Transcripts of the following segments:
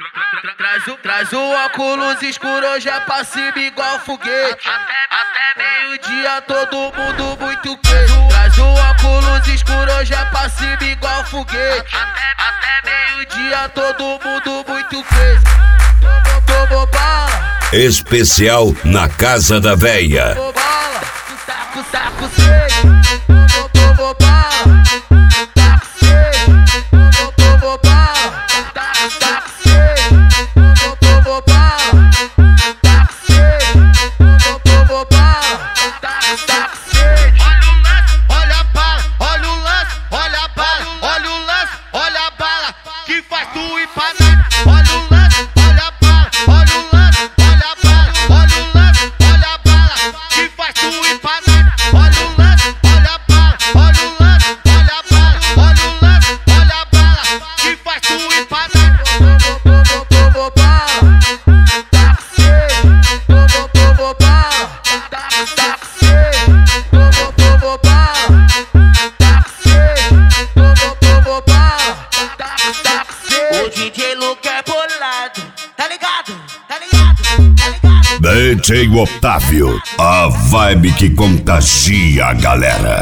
Traz o óculos escuro, hoje é pra cima igual foguete. Até meio-dia todo mundo muito queijo. Traz o óculos escuro, hoje é pra cima igual foguete. Até meio-dia todo mundo muito queijo. Tomou bala. Especial na Casa da Véia. Tomou bala, saco seco. Tomou bala, taco seco. Tomou bala, taco seco. Tomou bala, taco seco. Tomou bala, taco seco. Olha o lance, olha a bala, olha o lance, olha a bala, olha o lance, olha a bala que faz tu ir pra nada. Olha o lance, olha a bala, olha o lance, olha a bala, olha o lance, olha a bala que faz tu ir pra nada. Olha o lance, olha a bala, olha o lance, olha a bala, olha o lance, olha a bala que faz tu ir pra nada. Tomou bala, taco seco. Tomou bala, taco seco. Tomou bala, taco seco. Tomou bala, taco seco. O DJ Luke é bolado, tá ligado, tá ligado, tá ligado. DJ Otávio, a vibe que contagia a galera.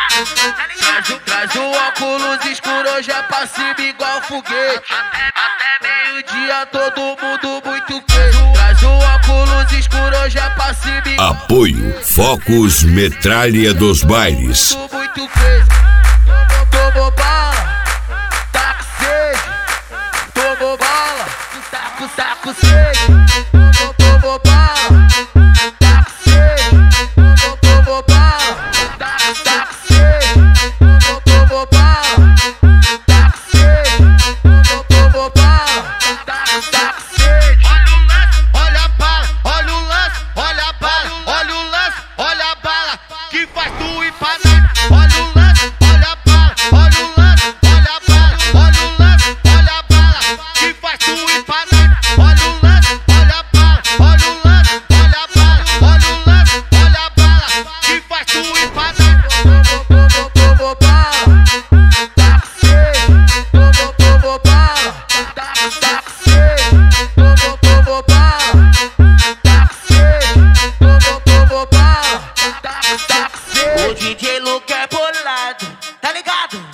Traz o óculos escuro, hoje é pra cima igual foguete. Até meio-dia todo mundo muito queijo. Traz o óculos escuro, hoje é pra cima igual Apoio Focus Metralha dos Bailes. muito queijo. Tomou bala, taco seco. Tomou bala, saco seco. Tomou bala, taco seco. Tomou bala, taco seco. Tomou bala, taco seco. Tomou bala, taco seco. Olha a bala, olha o lance, olha a bala, olha o lance, olha a bala que faz tu ir pra nada. Olha o lance, olha a bala, olha o lance, olha a bala, olha o lance, olha a bala que faz tu ir pra nada. Olha o lance, olha a bala, olha o lance, olha a bala, olha o lance, olha a bala que faz tu ir pra nada. Tomou bala, taco seco. Tomou bala, taco seco. Tomou bala, taco seco. Tomou bala, taco seco. O DJ Luke é bolado, tá ligado,